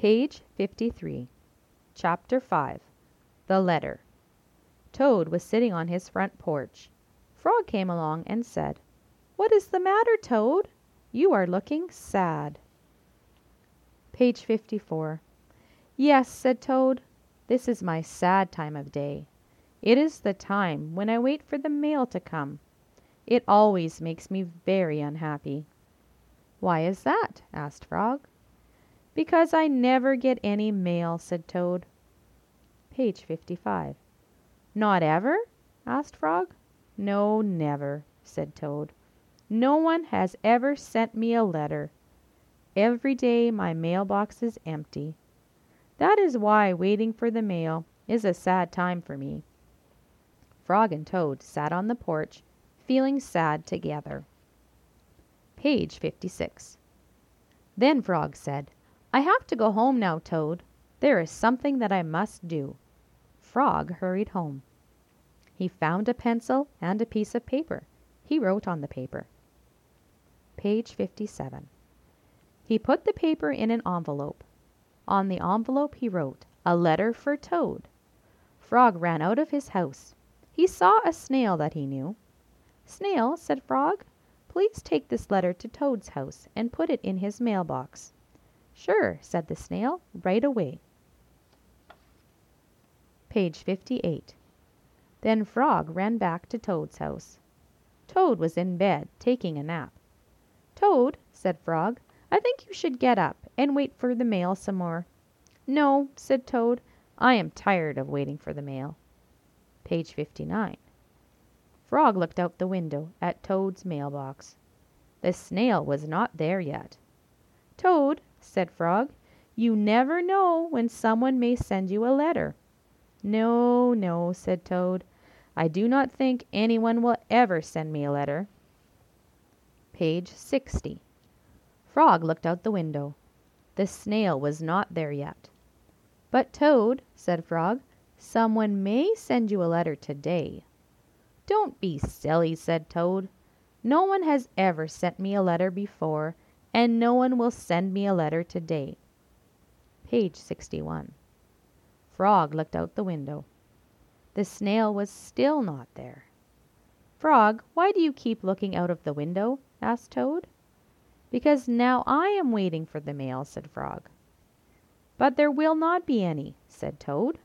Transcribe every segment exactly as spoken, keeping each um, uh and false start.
Page fifty-three. Chapter five. The Letter. Toad was sitting on his front porch. Frog came along and said, "What is the matter, Toad? You are looking sad." Page fifty-four. "Yes," said Toad, "this is my sad time of day. It is the time when I wait for the mail to come. It always makes me very unhappy." "Why is that?" asked Frog. "Because I never get any mail," said Toad. Page fifty-five. "Not ever?" asked Frog. "No, never," said Toad. "No one has ever sent me a letter. Every day my mailbox is empty. That is why waiting for the mail is a sad time for me." Frog and Toad sat on the porch, feeling sad together. Page fifty-six. Then Frog said, "I have to go home now, Toad. There is something that I must do." Frog hurried home. He found a pencil and a piece of paper. He wrote on the paper. Page fifty-seven. He put the paper in an envelope. On the envelope he wrote, "A letter for Toad." Frog ran out of his house. He saw a snail that he knew. "Snail," said Frog, "please take this letter to Toad's house and put it in his mailbox." "Sure," said the snail, "right away." Page fifty-eight. Then Frog ran back to Toad's house. Toad was in bed, taking a nap. "Toad," said Frog, "I think you should get up and wait for the mail some more." "No," said Toad, "I am tired of waiting for the mail." Page fifty-nine. Frog looked out the window at Toad's mailbox. The snail was not there yet. "Toad," said Frog, "you never know when someone may send you a letter." "No, no," said Toad, "I do not think anyone will ever send me a letter." Page sixty. Frog looked out the window. The snail was not there yet. "But Toad," said Frog, "someone may send you a letter today." "Don't be silly," said Toad. "No one has ever sent me a letter before, and no one will send me a letter today." Page sixty-one. Frog looked out the window. The snail was still not there. "Frog, why do you keep looking out of the window?" asked Toad. "Because now I am waiting for the mail," said Frog. "But there will not be any," said Toad.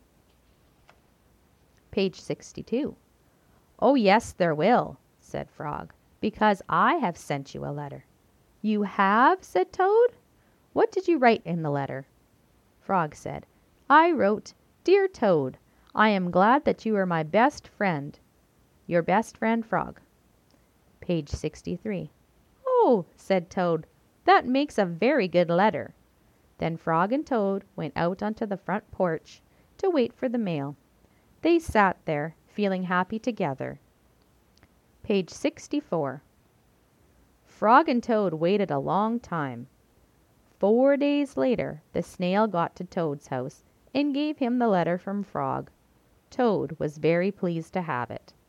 Page sixty-two. "Oh, yes, there will," said Frog, "because I have sent you a letter." "You have?" said Toad. "What did you write in the letter?" Frog said, "I wrote, 'Dear Toad, I am glad that you are my best friend. Your best friend, Frog.'" Page sixty-three. "Oh," said Toad, "that makes a very good letter." Then Frog and Toad went out onto the front porch to wait for the mail. They sat there, feeling happy together. Page sixty-four. Frog and Toad waited a long time. Four days later the snail got to Toad's house and gave him the letter from Frog. Toad was very pleased to have it.